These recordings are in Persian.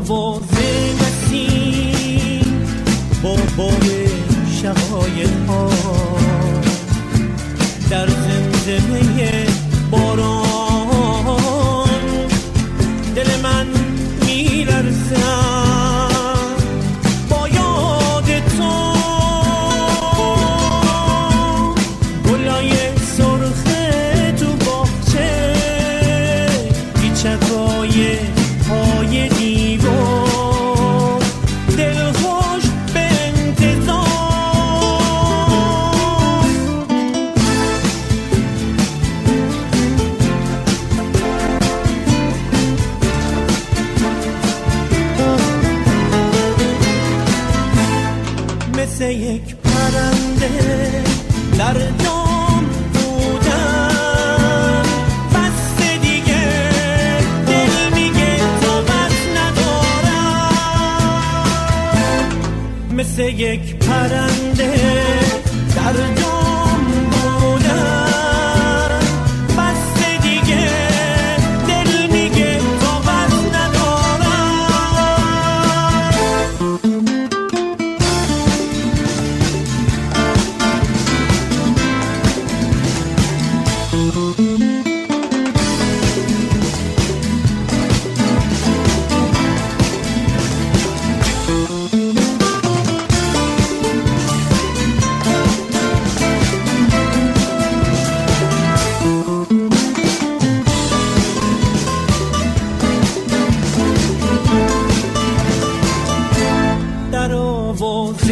آواز نسیم با بار شقایق‌ها در زمزمه باران دل من می‌لرزد با یاد تو. گلای سرخ تو باغچه، پیچکای پای دیوار، دلخوش به انتظار. مثل یک پرنده در دام بودم، بس دیگه دل میگه طاقت ندارم. مثل یک پرنده در دام بودم، بس دیگه دل میگه طاقت ندارم. در آواز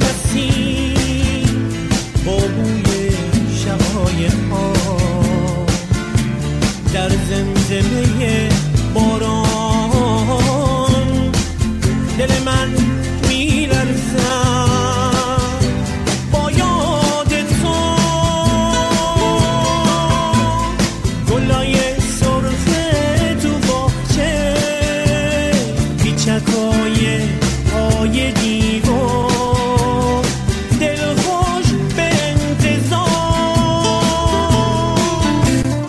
نسیم با بوی شقایق‌ها در زمزمه باران دل من می‌لرزد با یاد تو. گلای سرخ تو باغچه، پیچکای پای دیوار، دلخوش به انتظار.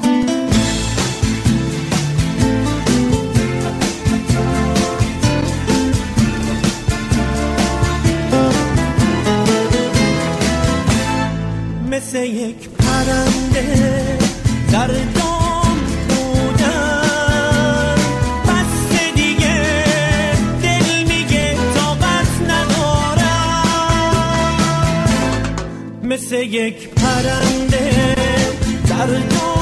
مثل یک پرنده در دام بودم، بس دیگه دل میگه طاقت ندارم. مثل یک پرنده در دام